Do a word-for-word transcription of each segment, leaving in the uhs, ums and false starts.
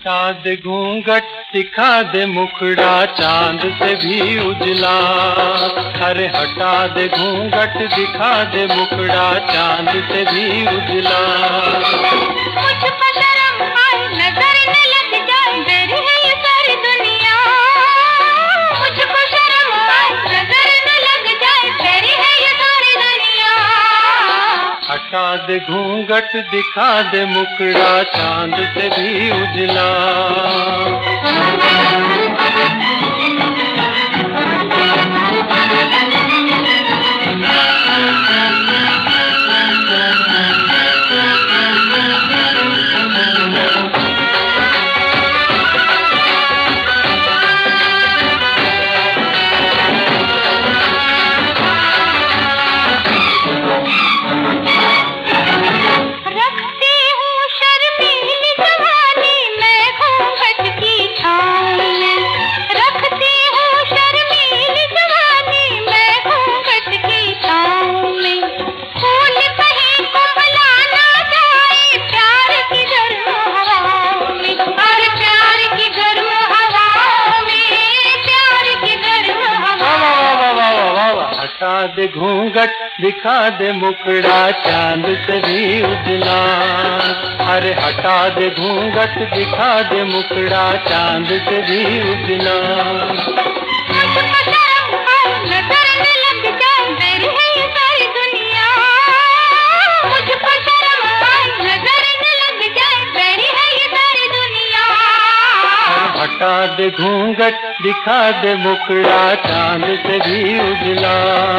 हटा दे घूंघट दिखा दे मुखड़ा चांद से भी उजला। अरे हटा दे घूंघट दिखा दे मुखड़ा चांद से भी उजला। मुझको शर्म आए नजर न लग जाए मेरी है ये सारी दुनिया। मुझको शर्म आए नजर न लग जाए मेरी है ये सारी दुनिया। हटा दे घूंघट दिखा दे मुखड़ा चांद से भी उजला। हटा दे घूंघट दिखा दे मुखड़ा चांद से भी उजला। अरे हटा दे घूंघट दिखा दे मुखड़ा चांद से भी उजला। मुझको शर्म आए नजर न लग जाए मेरी है ये सारी दुनिया। मुझको शर्म आए नजर न लग जाए मेरी है ये सारी दुनिया। हटा दे घूंघट दिखा दे मुखड़ा चांद से भी उजला।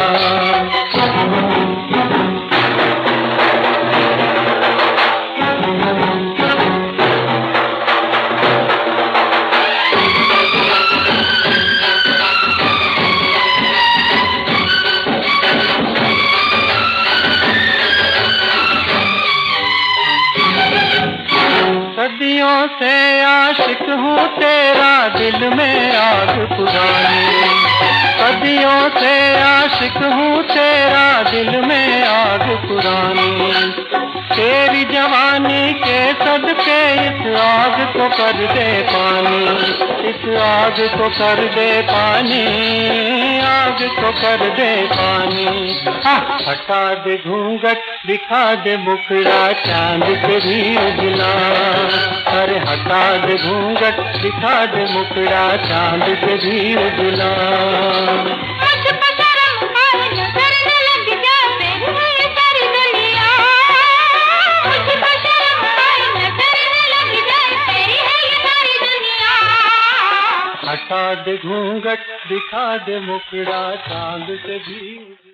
सदियों से आशिक हूँ तेरा दिल में आग पुरानी। सदियों से आशिक हूँ तेरा दिल में आग पुरानी। तेरी जवानी के सदके इस आग को कर दे पानी। इस आग को कर दे पानी। आग को कर दे पानी। हटा दे घूंघट दिखा दे मुखड़ा चांद से भी उजला। अरे हटा दे घूंघट दिखा दे मुखड़ा चांद से भी उजला। मुझको शर्म आए नजर न लग जाए मेरी है ये सारी दुनिया। मुझको शर्म आए नजर न लग जाए मेरी है ये सारी दुनिया। हटा दे घूंघट दिखा दे मुखड़ा चांद से भी उजला।